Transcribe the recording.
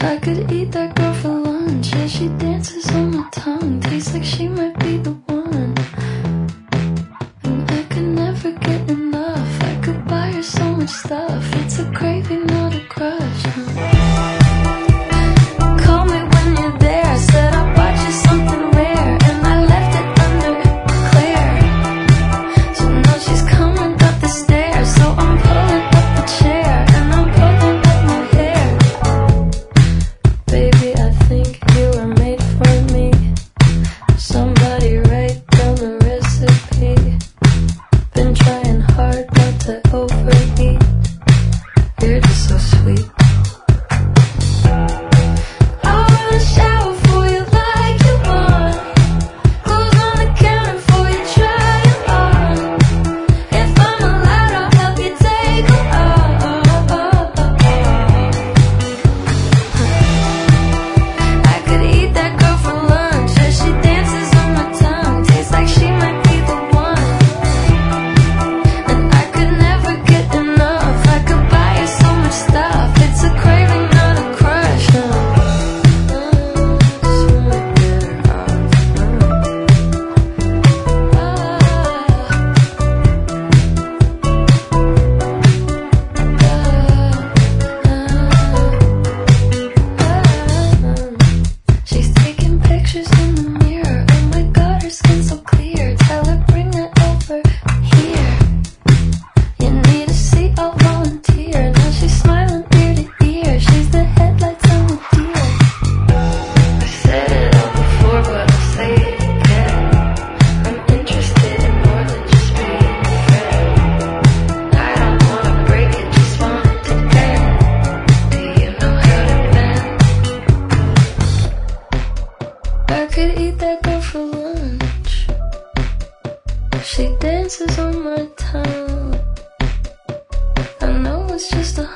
I could eat that girl for lunch. Yeah, she dances on my tongue. Tastes like she might be the one. And I could never get enough. I could buy her so much stuff. It's a craving, not a crush. Call me when you're there. Said I bought you something rare, and I left it under Claire. So now she's coming up the stairs. So I'm pulling up the chair, and I'm pulling up my hair. Baby, I think you were made for me. Somebody write down the recipe. Been trying hard not to overeat. You're just so sweet. I wanna shower for you like you want. Clothes on the counter for you, try 'em on. If I'm allowed, I'll help you take 'em off. I could eat that girl for lunch. Yeah, she dances on my tongue. Tastes like she might be the one. And I could never get enough. I could buy her so much stuff. It's a craving, not a crush. Just wanna get her off. She's taking pictures in the mirror. Oh my god, her skin's so clear. Tell her bring it over here. You need a seat, I'll volunteer. Now she's smiling ear to ear. She's the headlights on the deer. I said it all before, but I'll say it again. I'm interested in more than just being a friend. I don't wanna break it, just want it to end. Do you know how to bend? I could eat that girl for lunch. She dances on my tongue. I know it's just a